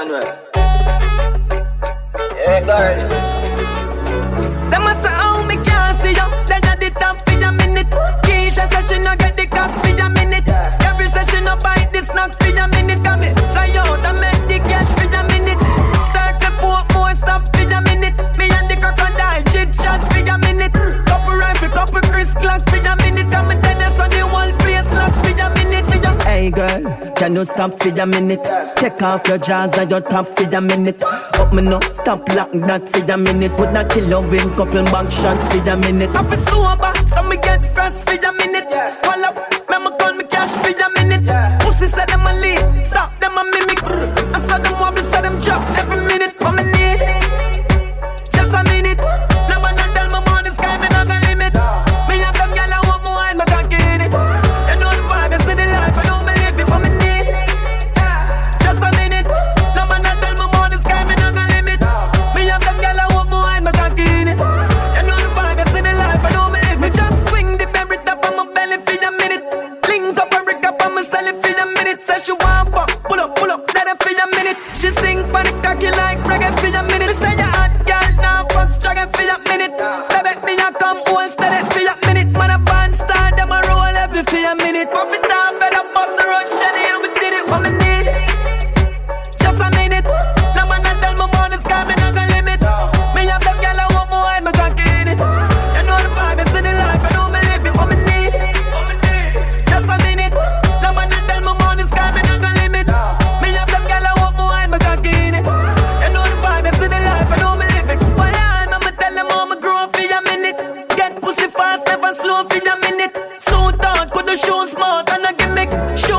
Manuel. Yeah, girl. Them must say, oh, me can't see you. Then you the top for a minute. Keisha said she no get the cost for a minute. Every session no buy the snacks for a minute. Come me fly out and make the cash for a minute. Start the port more stop for a minute. Me and the crocodile chit chat for a minute. Couple rifle, couple Chris clocks for a minute. Come me tell us on the whole place lock for a minute. Hey girl, can you stop for a minute? Take off your jaws and your top for a minute. Up me no, stop lock that for a minute. Would not kill you win couple back shot for a minute. I feel sober, so me get fresh for a minute. Call up, me call me cash for a minute. Pussy said them a lead, stop them a mimic. I saw them wobble, saw them drop every minute. Come in need, just a minute. No man don't tell me money sky, me not gonna limit. Me have them gyal I want more and me can't get it. You know the vibe, you see the life, I don't believe it. Come in need, just a minute. No man don't tell me money sky, me not gonna limit. Me have them gyal I want more and me can't get it. You know the vibe, you see the life, I don't believe it. Just swing the berry top on my belly for a minute. Link up and rick up on me sell it for a minute. Say she want fuck, pull up, let her for a minute. She sing for the cocky like reggae for a minute. Me say you hot girl, now fuck dragon for a minute. Baby, me a come hold steady for a minute. Man a band star, them a roll heavy for a minute. Pop it off and a bust the road Shelly and we did it what me need. Just a minute. No man a tell me about the sky, me not gonna limit. Me have them gyal I want more and me can't get it. You know the vibe, you see the life, I don't believe it what me need. Just a minute. No man a tell me about the sky, me not gonna limit. Me have them gyal I want more and me can't get it. You know the vibe, you see the life, I don't believe it. Why I'ma tell them how me grow for a minute. Get pussy fast, never slow for a minute. Suit out, put the shoes smart and a gimmick.